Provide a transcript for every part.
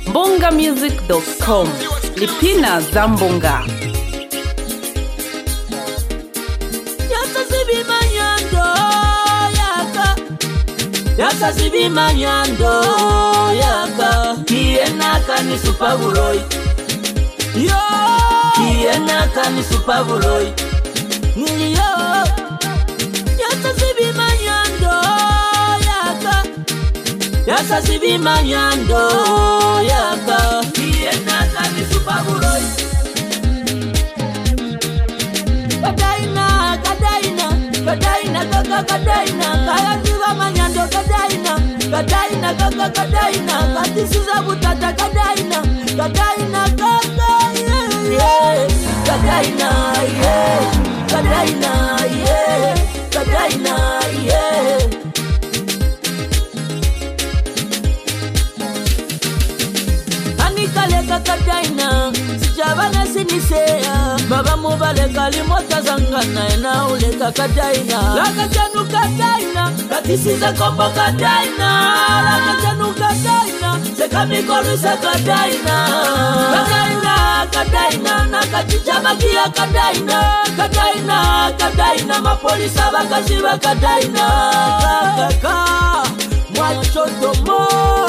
bongamusic.com. Lipina Zambonga. Yasa sibi manyando yaka kiena kani superbuloy yo kiena kani superbuloy yo yasa sibi manyando yaka yasa sibi manyando yaka kiena kani superbuloy Kadaina kaka kadaina kaya manyando kadaina kaka kadaina katisiza butata kadaina kaka yeah kadaina yeah kadaina yeah anikale kadaina sijabana sinisea baba mubale kalimota zangana na ule kadaina lakachanu kadaina katisiza kombo kadaina lakachanu kadaina sekamikorusa kadaina na kachichama kia kadaina mapolisa bakashiba kadaina kaka mwachotomo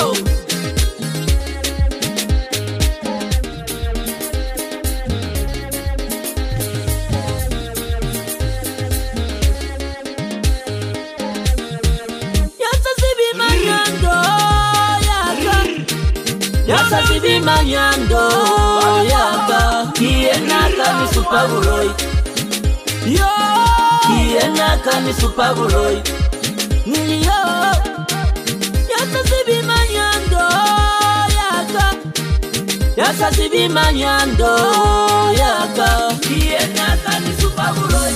Yasa sibi manyando yaka kiena kani superbuloy yo kiena kani superbuloy yo yasa sibi manyando yaka yasa sibi manyando yaka kiena kani superbuloy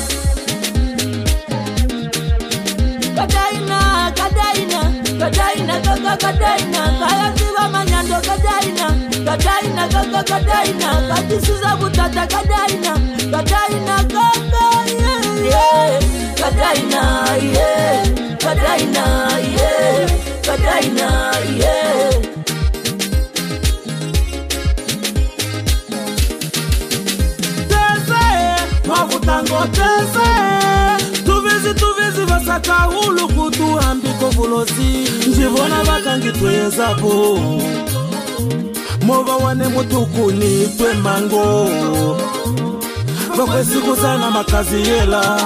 kadaina kaka kadaina kaya tiba manyando kadaina kaka kadaina katisiza butata kadaina kaka yeah kadaina yeah mavutango tese tuvizi vasaka hulu kutu ambiko vulosi njivona vakangi twezapo mova wane mutukuni twe mango vakwesiku sana makazi yela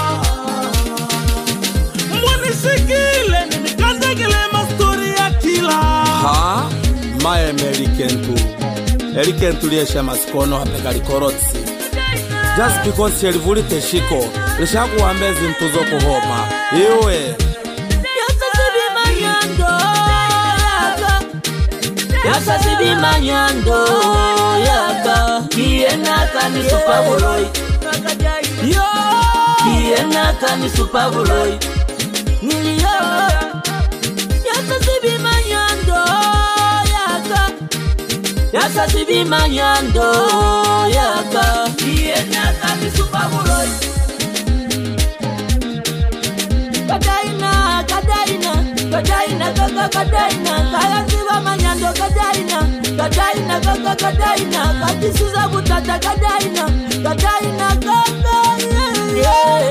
mwanishikile nimikandegile mastori ya kila ha mae American tu liesha masikono hapeka likorotsi just because yelivulite shiko lishaku wambezi mtuzo kuhoma iwe Yasa sibi manyando yaka kiena kani superbuloy yo kiena kani superbuloy yo yasa sibi manyando yaka yasa sibi manyando yaka kiena kani superbuloy kadaina kaka kadaina kaya tiba manyando kadaina kaka kadaina katisiza butata kadaina kaka yeah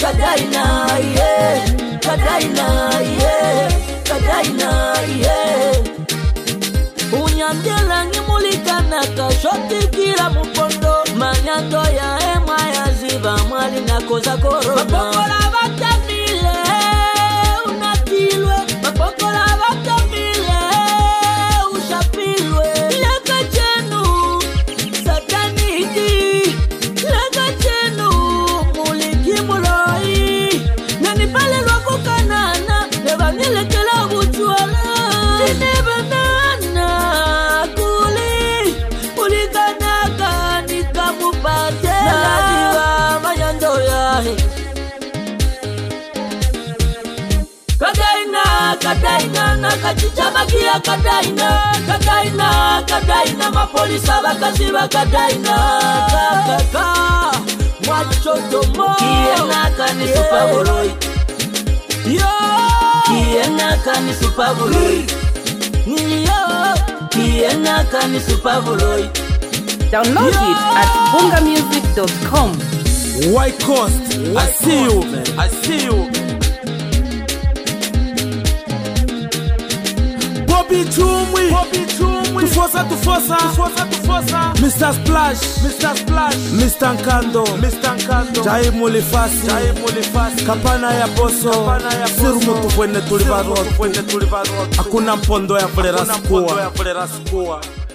kadaina yeah unyandela nyimulikana kashoti kila mupondo manyando ya emwa ya ziba mwali na koza korona mapokola batamile unatilwe mapokola batamile ushapilwe laka chenu sataniki laka chenu muliki muloi nani pale lwako kanana nevanilekela buchuala nebanana kuli ulikanaka nikamupate nadiwa mayando yahe kadaina na kachichama kia kadaina mapolisa bakasiba kadaina kaka mwachotomo kiena kani superbuloy yo kiena kani superbuloy yo Kiena kani superboy. Download it at bungamusic.com. White Coast, I see you, man. I see you. Bobby Chumwi, Tufosa. Mr. Splash, Mr. Nkando, Jai Mulifasi, Kapana ya Boso, Siru mutu kwene tulivarot. Hakuna mpondo ya kulera skua.